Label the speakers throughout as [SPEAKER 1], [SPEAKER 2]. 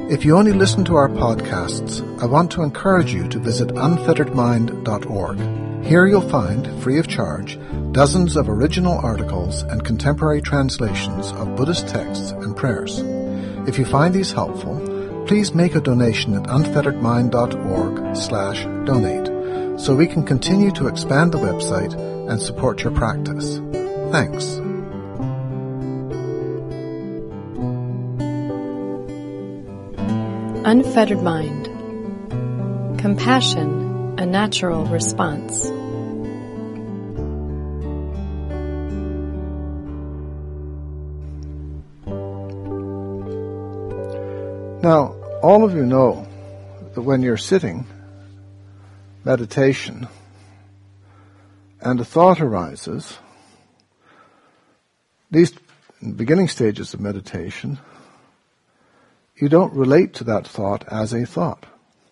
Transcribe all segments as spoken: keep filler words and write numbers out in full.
[SPEAKER 1] If you only listen to our podcasts, I want to encourage you to visit unfettered mind dot org. Here you'll find, free of charge, dozens of original articles and contemporary translations of Buddhist texts and prayers. If you find these helpful, please make a donation at unfettered mind dot org slash donate so we can continue to expand the website and support your practice. Thanks.
[SPEAKER 2] Unfettered Mind. Compassion, a natural response.
[SPEAKER 1] Now, all of you know that when you're sitting, meditation, and a thought arises, at least in the beginning stages of meditation, you don't relate to that thought as a thought.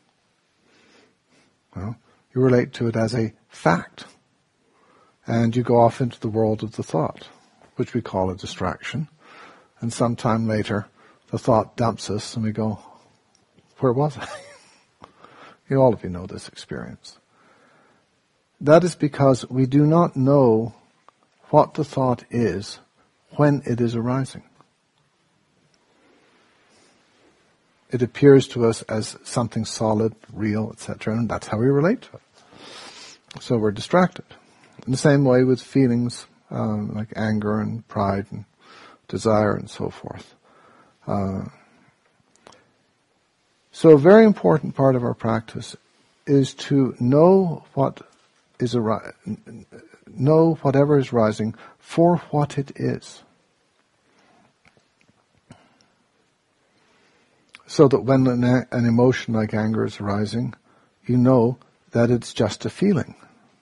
[SPEAKER 1] Well, you relate to it as a fact. And you go off into the world of the thought, which we call a distraction. And sometime later, the thought dumps us and we go, where was I? You, all of you know this experience. That is because we do not know what the thought is when it is arising. It appears to us as something solid, real, et cetera, and that's how we relate to it. So we're distracted. In the same way with feelings um, like anger and pride and desire and so forth. Uh, so a very important part of our practice is to know what is ari- know whatever is rising for what it is. So that when an, an emotion like anger is arising, you know that it's just a feeling.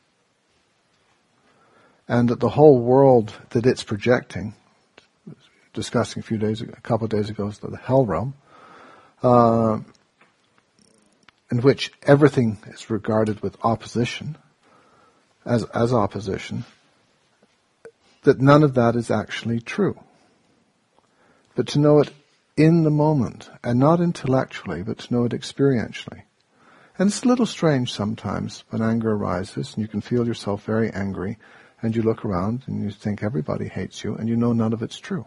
[SPEAKER 1] And that the whole world that it's projecting, discussing a few days ago, a couple of days ago, is the hell realm, uh, in which everything is regarded with opposition, as, as opposition, that none of that is actually true. But to know it in the moment, and not intellectually, but to know it experientially. And it's a little strange sometimes when anger arises and you can feel yourself very angry and you look around and you think everybody hates you and you know none of it's true.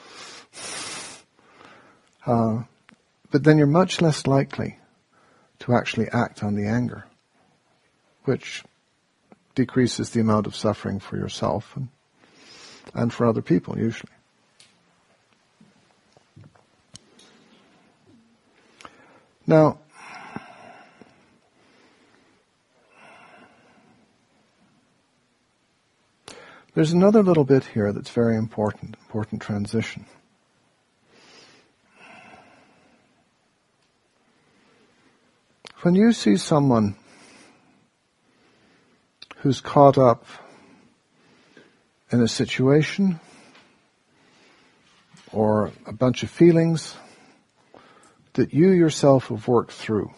[SPEAKER 1] Uh, but then you're much less likely to actually act on the anger, which decreases the amount of suffering for yourself and, and for other people usually. Now, there's another little bit here that's very important, important transition. When you see someone who's caught up in a situation or a bunch of feelings that you yourself have worked through,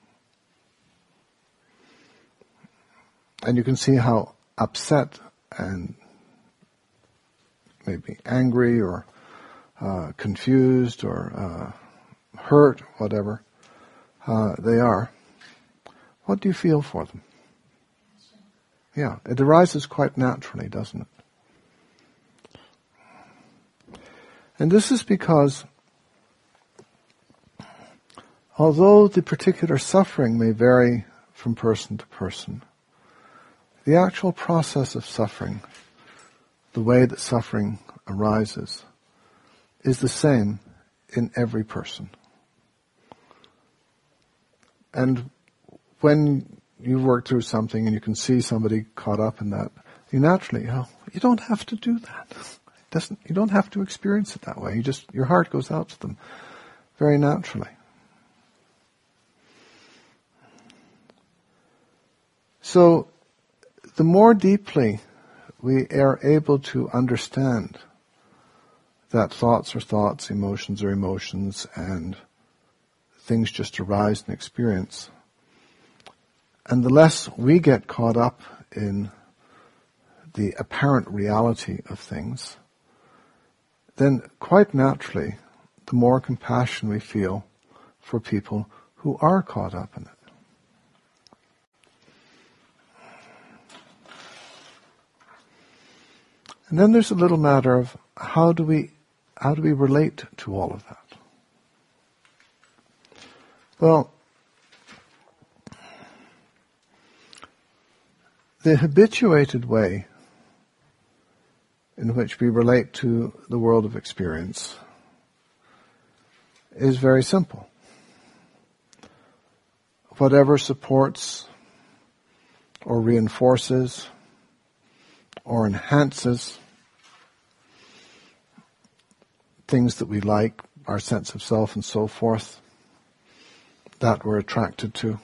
[SPEAKER 1] and you can see how upset and maybe angry or uh, confused or uh, hurt, whatever uh, they are, what do you feel for them? Yeah, it arises quite naturally, doesn't it? And this is because although the particular suffering may vary from person to person, the actual process of suffering, the way that suffering arises, is the same in every person. And when you work through something and you can see somebody caught up in that, you naturally, oh, you don't have to do that. It doesn't, you don't have to experience it that way. You just, your heart goes out to them very naturally. So, the more deeply we are able to understand that thoughts are thoughts, emotions are emotions, and things just arise in experience, and the less we get caught up in the apparent reality of things, then quite naturally, the more compassion we feel for people who are caught up in it. And then there's a little matter of how do we how do we relate to all of that? Well, the habituated way in which we relate to the world of experience is very simple. Whatever supports or reinforces or enhances things that we like, our sense of self and so forth, that we're attracted to.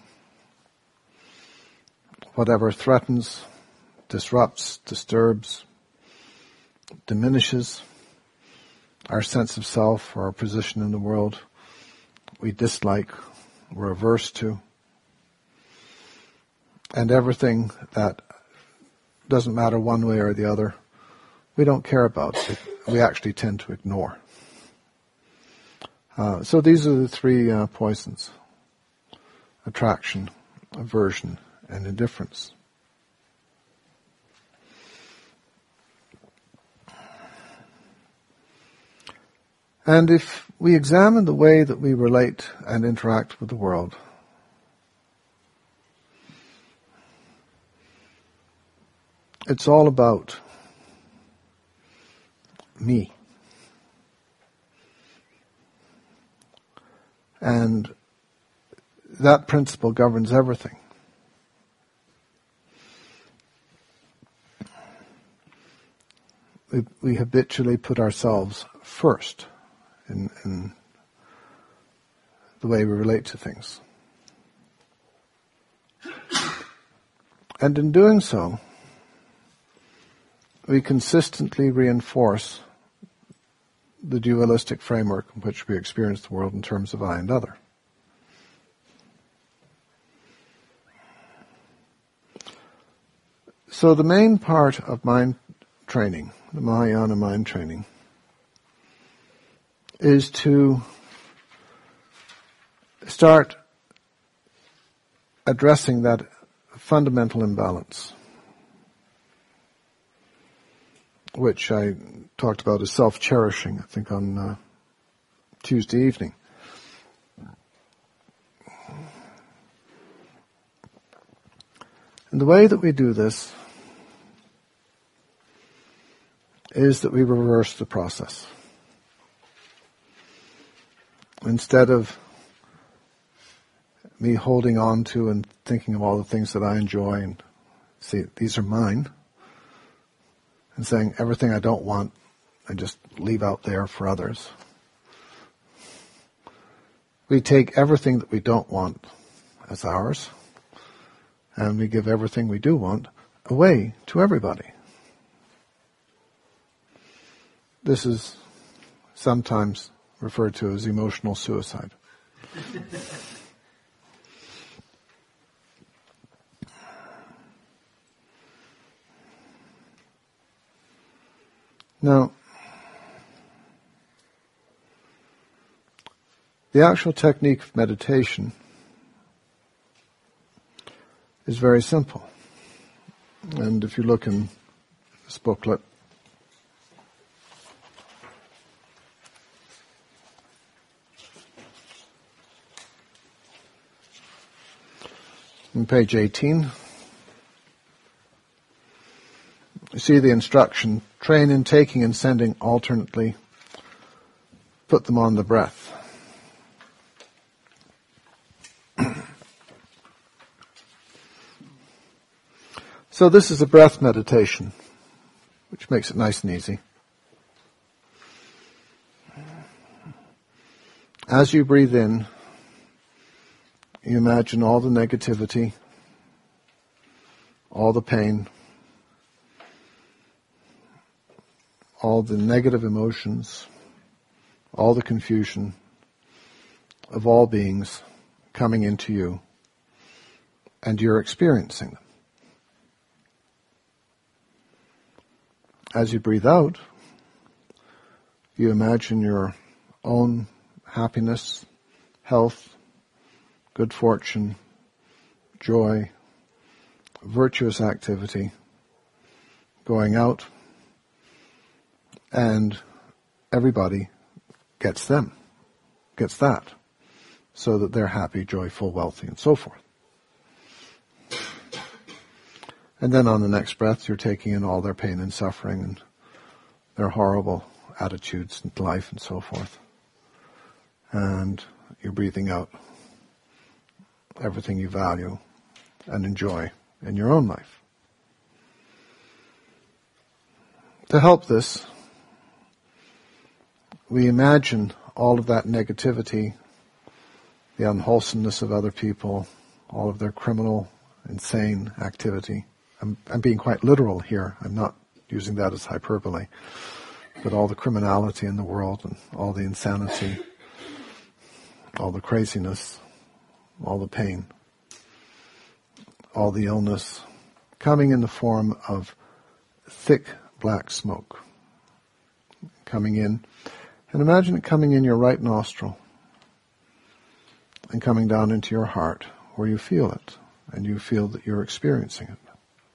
[SPEAKER 1] Whatever threatens, disrupts, disturbs, diminishes our sense of self or our position in the world, we dislike, we're averse to. And everything that doesn't matter one way or the other, we don't care about. We actually tend to ignore. Uh, so these are the three uh, poisons: attraction, aversion, and indifference. And if we examine the way that we relate and interact with the world, it's all about me. And that principle governs everything. We, we habitually put ourselves first in, in the way we relate to things. And in doing so, we consistently reinforce the dualistic framework in which we experience the world in terms of I and other. So the main part of mind training, the Mahayana mind training, is to start addressing that fundamental imbalance, which I talked about as self-cherishing, I think, on uh, Tuesday evening. And the way that we do this is that we reverse the process. Instead of me holding on to and thinking of all the things that I enjoy and see, these are mine, and saying everything I don't want, I just leave out there for others. We take everything that we don't want as ours, and we give everything we do want away to everybody. This is sometimes referred to as emotional suicide. Now, the actual technique of meditation is very simple. And if you look in this booklet, on page eighteen, you see the instruction, train in taking and sending alternately, put them on the breath. So this is a breath meditation, which makes it nice and easy. As you breathe in, you imagine all the negativity, all the pain, all the negative emotions, all the confusion of all beings coming into you, and you're experiencing them. As you breathe out, you imagine your own happiness, health, good fortune, joy, virtuous activity, going out, and everybody gets them, gets that, so that they're happy, joyful, wealthy, and so forth. And then on the next breath, you're taking in all their pain and suffering and their horrible attitudes and life and so forth. And you're breathing out everything you value and enjoy in your own life. To help this, we imagine all of that negativity, the unwholesomeness of other people, all of their criminal, insane activity. I'm, I'm being quite literal here. I'm not using that as hyperbole. But all the criminality in the world and all the insanity, all the craziness, all the pain, all the illness, coming in the form of thick black smoke. Coming in, and imagine it coming in your right nostril and coming down into your heart where you feel it, and you feel that you're experiencing it.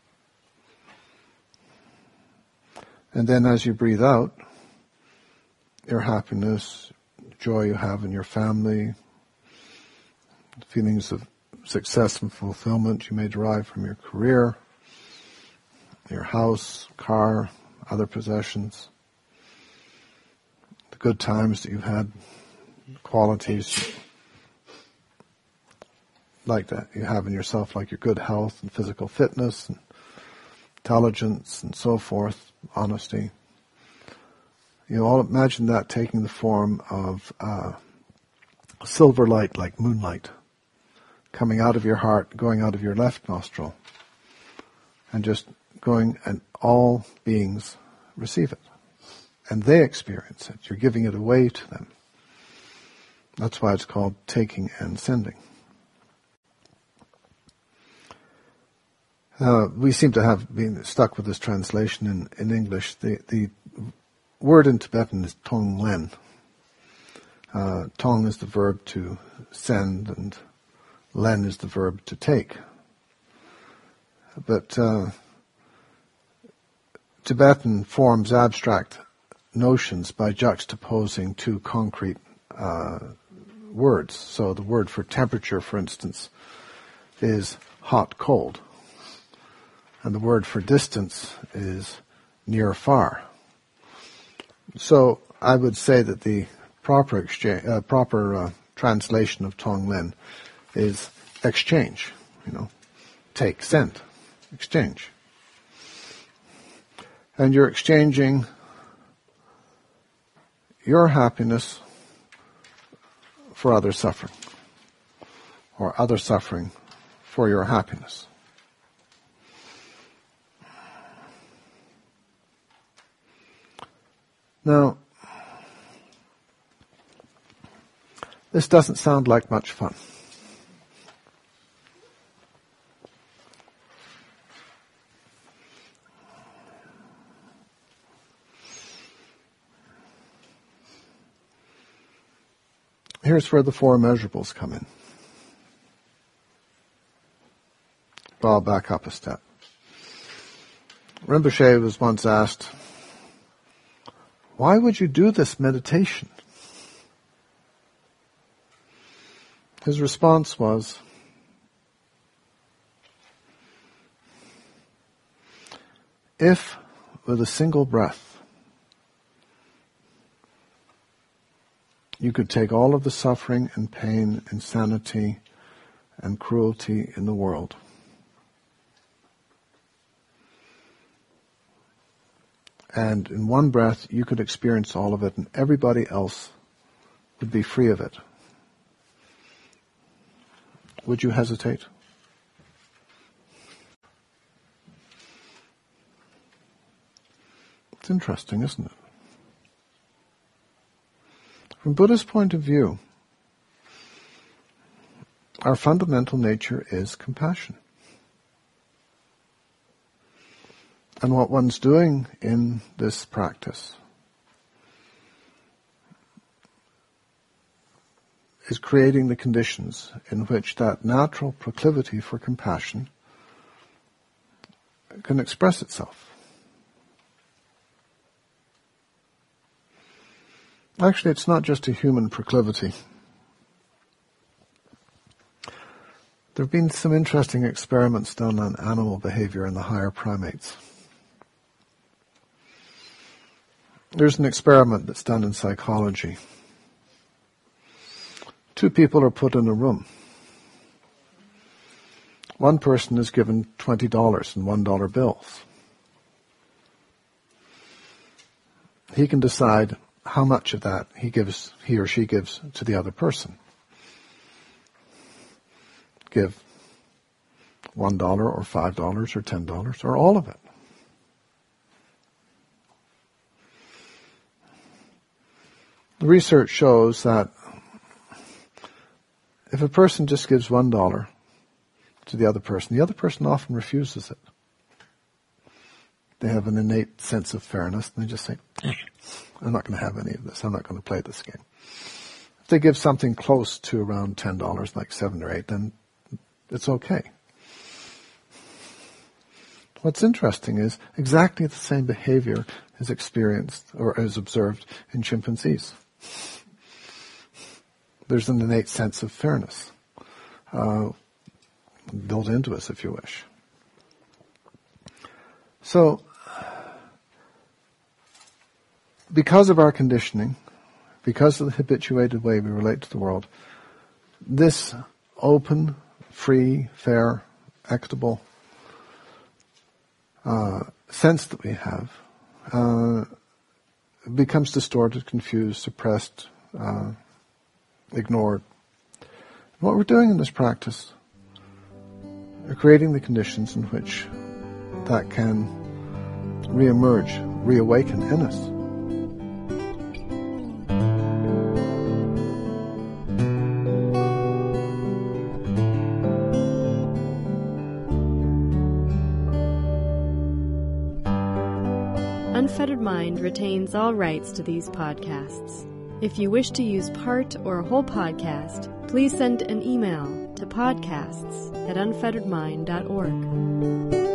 [SPEAKER 1] And then as you breathe out, your happiness, joy you have in your family, feelings of success and fulfillment you may derive from your career, your house, car, other possessions, the good times that you've had, qualities like that you have in yourself, like your good health and physical fitness and intelligence and so forth, honesty. You all imagine that taking the form of uh, silver light, like moonlight, coming out of your heart, going out of your left nostril, and just going, and all beings receive it. And they experience it. You're giving it away to them. That's why it's called taking and sending. Uh, we seem to have been stuck with this translation in, in English. The, the word in Tibetan is tong len. Uh, tong is the verb to send, and len is the verb to take. But uh, Tibetan forms abstract notions by juxtaposing two concrete uh, words. So the word for temperature, for instance, is hot, cold. And the word for distance is near, far. So I would say that the proper exchange, uh, proper uh, translation of Tonglen is exchange. You know, take, send, exchange. And you're exchanging your happiness for other suffering, or other suffering for your happiness. Now, this doesn't sound like much fun. Here's where the four immeasurables come in. Well, I'll back up a step. Rinpoche was once asked, why would you do this meditation? His response was, if with a single breath you could take all of the suffering and pain, insanity and cruelty in the world, and in one breath you could experience all of it and everybody else would be free of it, would you hesitate? It's interesting, isn't it? From Buddha's point of view, our fundamental nature is compassion. And what one's doing in this practice is creating the conditions in which that natural proclivity for compassion can express itself. Actually, it's not just a human proclivity. There have been some interesting experiments done on animal behavior in the higher primates. There's an experiment that's done in psychology. Two people are put in a room. One person is given twenty dollars in one dollar bills. He can decide how much of that he gives, he or she gives to the other person. Give one dollar or five dollars or ten dollars or all of it. The research shows that if a person just gives one dollar to the other person, the other person often refuses it. They have an innate sense of fairness, and they just say, I'm not going to have any of this. I'm not going to play this game. If they give something close to around ten dollars, like seven or eight, then it's okay. What's interesting is exactly the same behavior is experienced or is observed in chimpanzees. There's an innate sense of fairness uh, built into us, if you wish. So, because of our conditioning, because of the habituated way we relate to the world, this open, free, fair, equitable uh, sense that we have uh, becomes distorted, confused, suppressed, uh, ignored. What we're doing in this practice are creating the conditions in which that can reemerge, reawaken in us.
[SPEAKER 2] Unfettered Mind retains all rights to these podcasts. If you wish to use part or a whole podcast, please send an email to podcasts at unfettered mind dot org.